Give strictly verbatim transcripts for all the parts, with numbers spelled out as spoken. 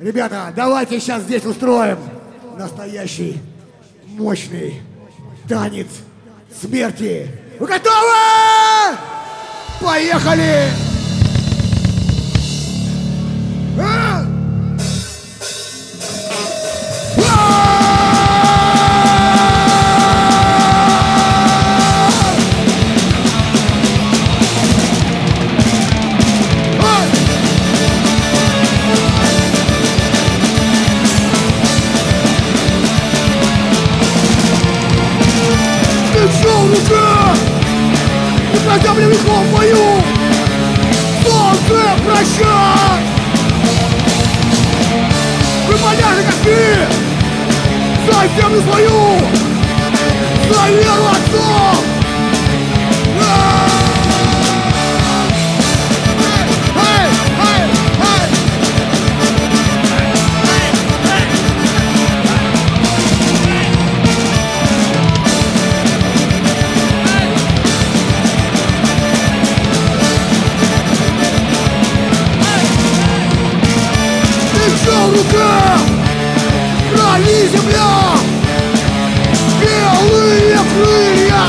Ребята, давайте сейчас здесь устроим настоящий мощный танец смерти. Вы готовы? Поехали! А! Рука! Никогда мне легко в бою! Солнце, прощай! Вы поляжете, как ты! За землю свою! За веру отцов! Рука! Крали земля! Белые крылья!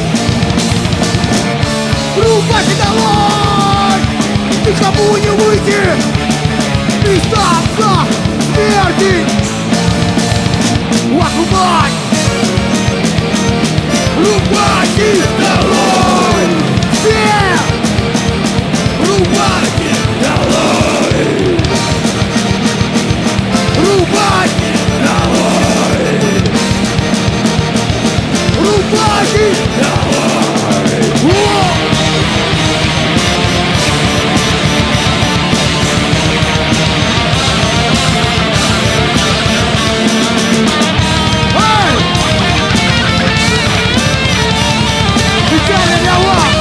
Рубайте давай! Никому не выйти! Из танца смерти! Вашу мать! Рубайте давай! Все! Рубайте давай! Рубать! Давай! Рубать! Давай! О! Эй! Специально для вас!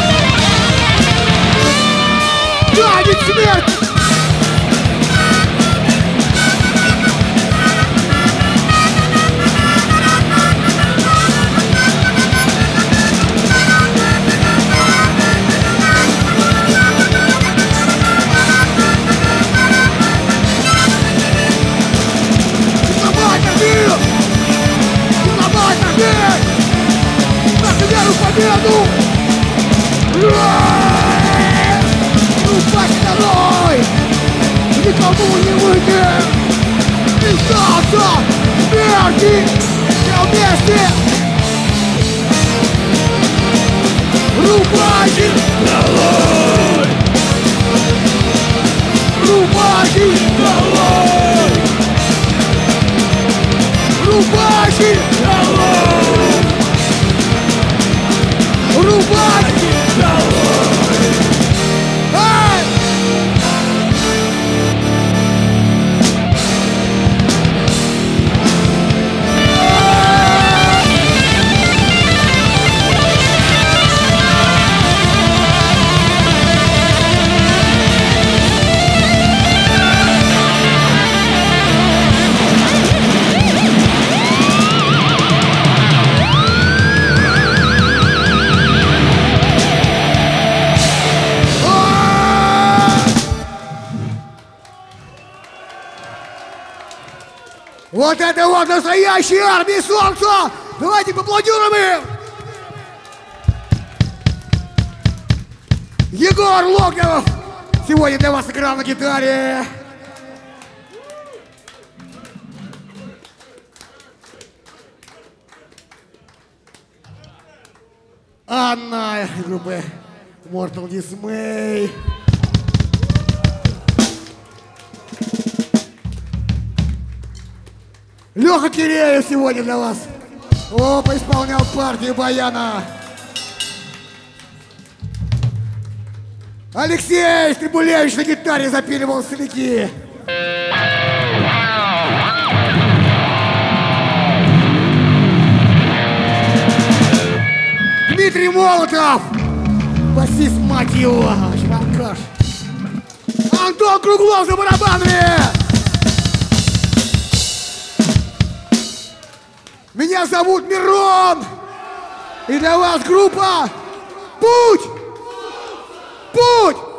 Танец смерти! Победу! Рубать второй! Никому не выйти! Из танца смерти! Все вместе! Рубать! Давай! Рубать! Давай! Рубать! Давай! Рубать! Давай! Эй! Вот это вот настоящая армия солнца! Давайте поаплодируем им! Егор Логнев сегодня для вас играл на гитаре. Анна группы Mortal Dismay. Леха Киреев сегодня для вас. О, поисполнял партию баяна. Алексей Стрибулевич на гитаре запиливал слики. Дмитрий Молотов, басист, мать его, алкаш. Антон Круглов за барабанами. Меня зовут Мирон, и для вас группа Путь! Путь!